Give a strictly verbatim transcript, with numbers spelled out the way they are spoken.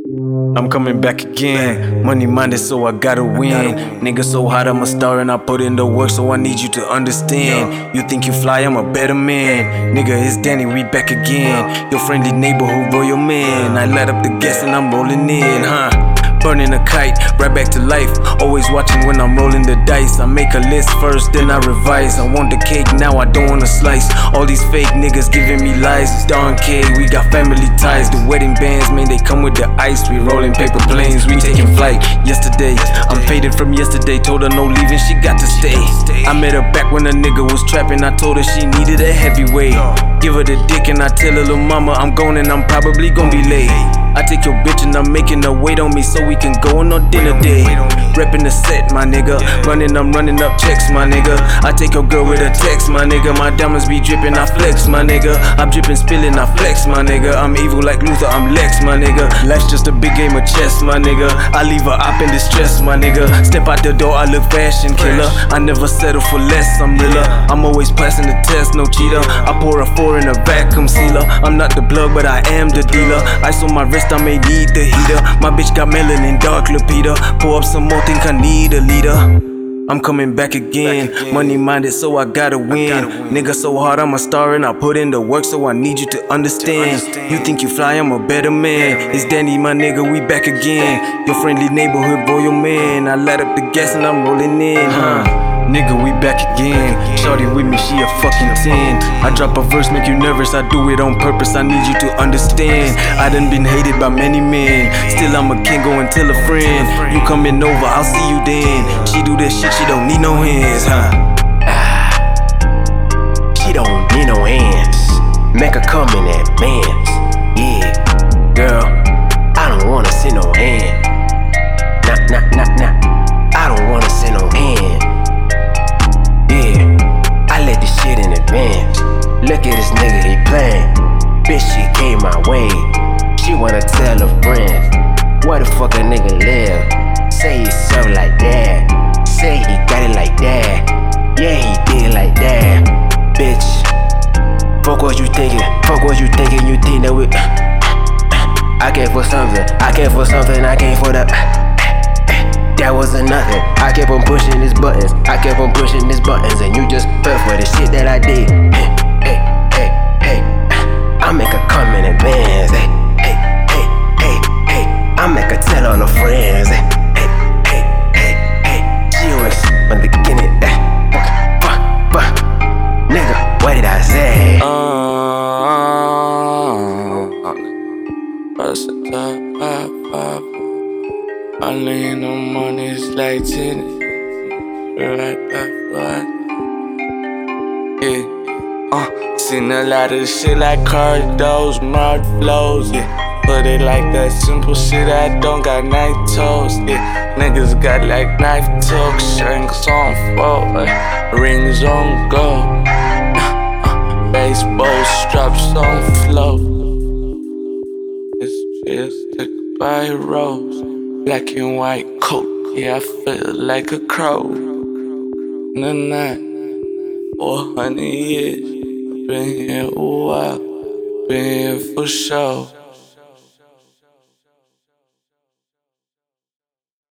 I'm coming back again. Money minded, so I gotta win. Nigga so hot, I'm a star and I put in the work, so I need you to understand. You think you fly, I'm a better man. Nigga, it's Danny, we back again. Your friendly neighborhood royal man. I light up the gas and I'm rolling in, huh? Burning a kite, right back to life. Always watching when I'm rolling the dice. I make a list first, then I revise. I want the cake, now I don't want a slice. All these fake niggas giving me lies. Don K, we got family ties. The wedding bands, man, they come with the ice. We rolling paper planes, we taking flight. Yesterday, I'm faded from yesterday. Told her no leaving, she got to stay. I met her back when a nigga was trapping. I told her she needed a heavyweight. Give her the dick and I tell her, little mama, I'm gone and I'm probably gonna be late. I take your bitch and I'm making her wait on me so we can go on our dinner day. Reppin' the set, my nigga. Running, I'm running up checks, my nigga. I take your girl with a text, my nigga. My diamonds be dripping, I flex, my nigga. I'm dripping, spilling, I flex, my nigga. I'm evil like Luther, I'm Lex, my nigga. Life's just a big game of chess, my nigga. I leave her up in distress, my nigga. Step out the door, I look fashion killer. I never settle for less, I'm realer. I'm always passing the test, no cheater. I pour a four in a vacuum sealer. I'm not the plug, but I am the dealer. Ice on my wrist, I may need the heater. My bitch got melanin, dark Lupita. Pour up some more, think I need a leader. I'm coming back again. Money minded, so I gotta win. Nigga so hard, I'm a star and I put in the work, so I need you to understand. You think you fly, I'm a better man. It's Danny, my nigga, we back again. Your friendly neighborhood royal man. I light up the gas and I'm rolling in, huh? Nigga, we back again. Shorty with me, she a fucking ten. I drop a verse, make you nervous, I do it on purpose, I need you to understand. I done been hated by many men. Still I'm a king, go and tell a friend. You coming over, I'll see you then. She do this shit, she don't need no hands, huh? Ah, she don't need no hands. Make her come in advance. Yeah, girl, I don't wanna see no hand. Nah, nah, nah, nah, I don't wanna see no hand. Look at this nigga, he playin'. Bitch, she came my way. She wanna tell her friends. Where the fuck a nigga live? Say he serve like that. Say he got it like that. Yeah, he did it like that. Bitch, fuck what you thinking. Fuck what you thinking. You think that we I came for something. I came for something. I came for the that wasn't nothing. I kept on pushing these buttons. I kept on pushing these buttons, and you just fell for the shit that I did. Hey, hey, hey, hey. I make her come in advance. Hey, hey, hey, hey, hey. I make her tell on her friends. Hey, hey, hey, hey, hey. She always from the beginning. Hey, fuck, fuck, fuck. Nigga, what did I say? Uh, uh, uh, uh, I lean on money, it's like tennis. Right back, right. Yeah. Uh, seen a lot of shit like cardos, mud flows. Yeah. Put it like that simple shit, I don't got knife toes. Yeah. Niggas got like knife toes, shanks on four, uh, rings on go. Uh, uh, baseball straps on flow. It's just by rose. Black and white coat, yeah, I feel like a crow. In the night, four hundred years, been here a while, been here for sure.